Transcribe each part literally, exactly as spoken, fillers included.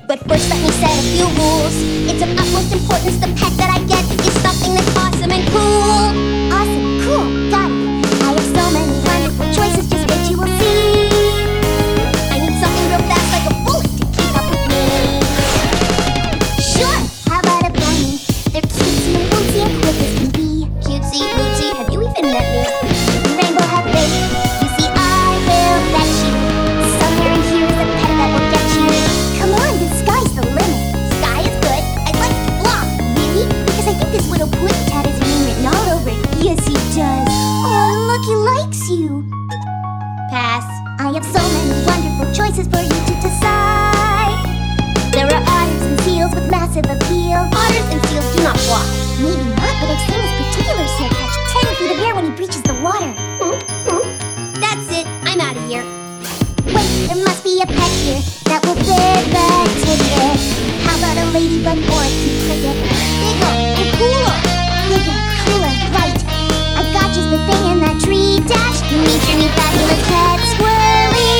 But first let me set a few rules. It's of utmost importance the pet that I get is something that's awesome and cool. Awesome, cool, got it. I have so many wonderful choices, just wait you will see. I need something real fast like a bullet to keep up with me. Sure, how about a bunny? They're cutesy and wootsy and quick as can be. Cutesy, wootsy, have you even met me? Rainbow have fish, you see I will fetch you. Somewhere in here is a pet that will get you. Come on, the sky's the limit. Sky is good, I'd like to fly. Really? Because I think this little pudding tat has name written all over it. Yes, he does. Oh, look, he likes you. Pass. I have so many wonderful choices for you to decide. There are otters and seals with massive appeal. Otters and seals do not fly. Maybe not, but I've seen this particular seal catch ten feet of air when he breaches the water. That's it, I'm out of here. Wait, there must be a pet here that will fit the ticket. How about a ladybug or a cute cricket? Bigger and cooler. Bigger, cooler, right. I've got just the thing in that tree dash. Meet your new fabulous pet swirly.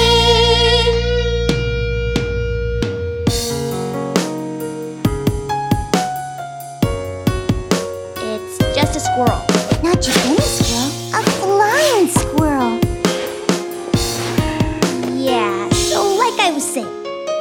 It's just a squirrel. Not just any squirrel, a flying squirrel. Yeah, so like I was saying.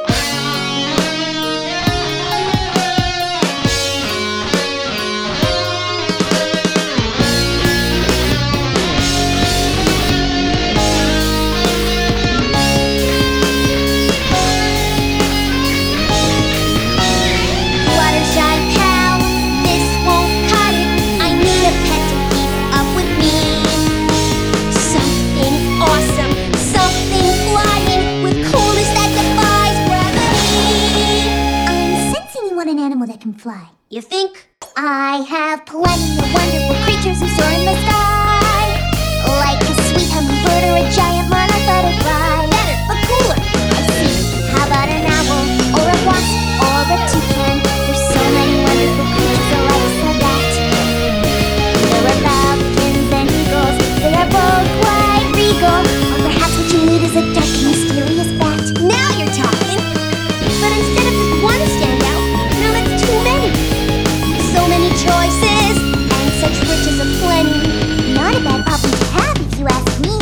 Fluttershy pal, this won't cut it. I need a pet to keep up with me. Something awesome, something flying with coolness that defies gravity. I'm sensing you want an animal that can fly. You think? I have plenty of wonderful creatures who soar in the sky, like a sweet hummingbird or a giant monarch butterfly. Better, but cooler. I see. How about an owl or a wasp or a toucan? There's so many wonderful creatures alike, so that there are falcons and eagles. They are both quite regal. Or perhaps what you need is a dark and mysterious bat. Now you're talking. But instead of just one standout, now that's too many. So many choices and such riches aplenty. Not a bad problem to have if you ask me.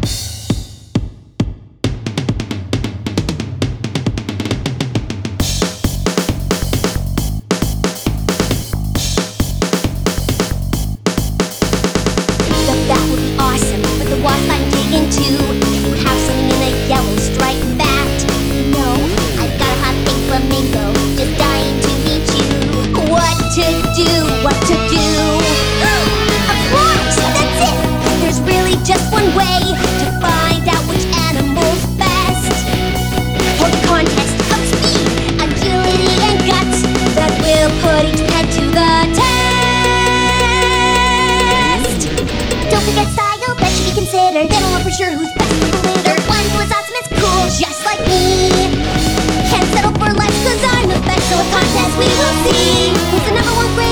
The bat would be awesome, but the wasp I'm digging to. You have something in a yellow striped bat. No, I've got a hot pink flamingo, just dying to meet you. What to do? What to do? Of course, that's it. There's really just one way to find out which animal's best. Hold the contest of speed, agility, and guts that will put each pet to the test. Don't forget style, that should be considered. They don't know for sure who's best for the litter. One who is awesome is cool, just like me. Can't settle for less, cause I'm the best, so a contest we will see. Who's the number one grade?